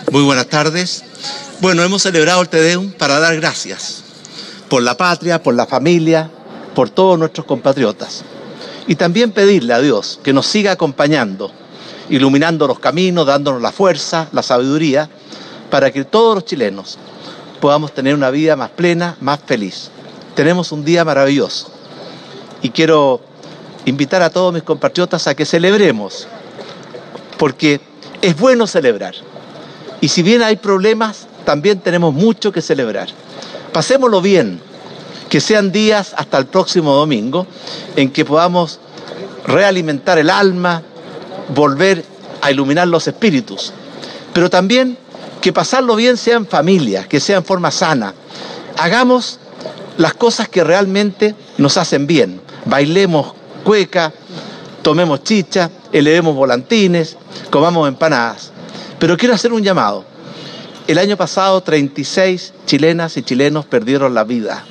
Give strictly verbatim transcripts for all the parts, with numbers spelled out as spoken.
Muy buenas tardes. Bueno, hemos celebrado el Te Deum para dar gracias por la patria, por la familia, por todos nuestros compatriotas. Y también pedirle a Dios que nos siga acompañando, iluminando los caminos, dándonos la fuerza, la sabiduría, para que todos los chilenos podamos tener una vida más plena, más feliz. Tenemos un día maravilloso y quiero invitar a todos mis compatriotas a que celebremos, porque es bueno celebrar. Y si bien hay problemas, también tenemos mucho que celebrar. Pasémoslo bien, que sean días hasta el próximo domingo, en que podamos realimentar el alma, volver a iluminar los espíritus. Pero también que pasarlo bien sea en familia, que sea en forma sana. Hagamos las cosas que realmente nos hacen bien. Bailemos cueca, tomemos chicha, elevemos volantines, comamos empanadas. Pero quiero hacer un llamado. El año pasado treinta y seis chilenas y chilenos perdieron la vida.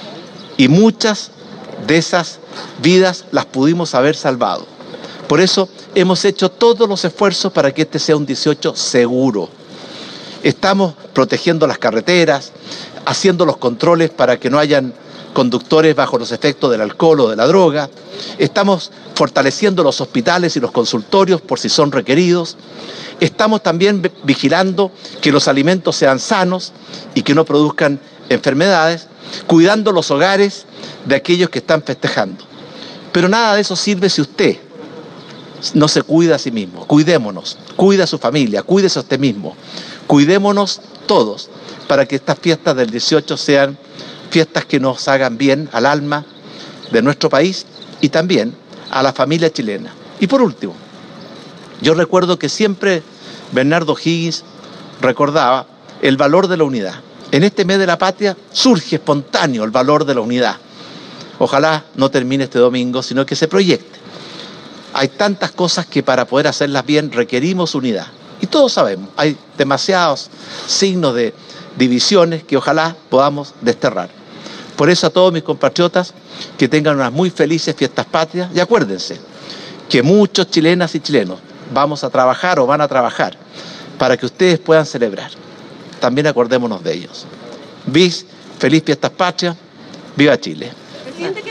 Y muchas de esas vidas las pudimos haber salvado. Por eso hemos hecho todos los esfuerzos para que este sea un dieciocho seguro. Estamos protegiendo las carreteras, haciendo los controles para que no hayan conductores bajo los efectos del alcohol o de la droga. Estamos fortaleciendo los hospitales y los consultorios por si son requeridos. Estamos también vigilando que los alimentos sean sanos y que no produzcan enfermedades, cuidando los hogares de aquellos que están festejando. Pero nada de eso sirve si usted no se cuida a sí mismo. Cuidémonos, cuide a su familia, cuídese a usted mismo. Cuidémonos todos para que estas fiestas del dieciocho sean fiestas que nos hagan bien al alma de nuestro país y también a la familia chilena. Y por último, yo recuerdo que siempre Bernardo O'Higgins recordaba el valor de la unidad. En este mes de la patria surge espontáneo el valor de la unidad. Ojalá no termine este domingo, sino que se proyecte. Hay tantas cosas que para poder hacerlas bien requerimos unidad. Y todos sabemos, hay demasiados signos de divisiones que ojalá podamos desterrar. Por eso a todos mis compatriotas que tengan unas muy felices fiestas patrias y acuérdense que muchos chilenas y chilenos vamos a trabajar o van a trabajar para que ustedes puedan celebrar. También acordémonos de ellos. Bis, feliz fiestas patrias, viva Chile.